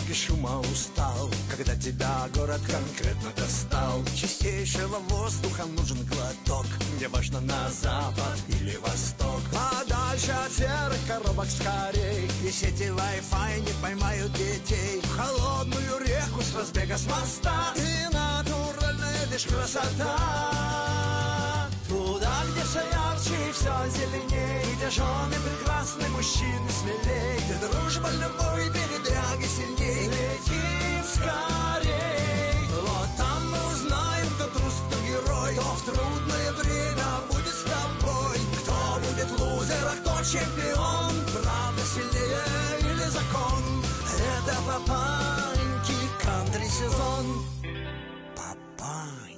без шума устал, когда тебя город конкретно достал. Чистейшего воздуха нужен глоток, где важно на запад или восток. А дальше от серых коробок скорей, и сети Wi-Fi не поймают детей. В холодную реку с разбега с моста, и натуральная лишь красота. Туда, где все ярче и все зеленей, где жены прекрасны, мужчины смелей, где дружба, любовь, передряги сильней. Летим скорей, вот там мы узнаем, кто трус, кто герой, кто в трудное время будет с тобой, кто будет лузер, а кто чемпион, правда сильнее или закон. Это Папаньки кантри сезон. Папаньки.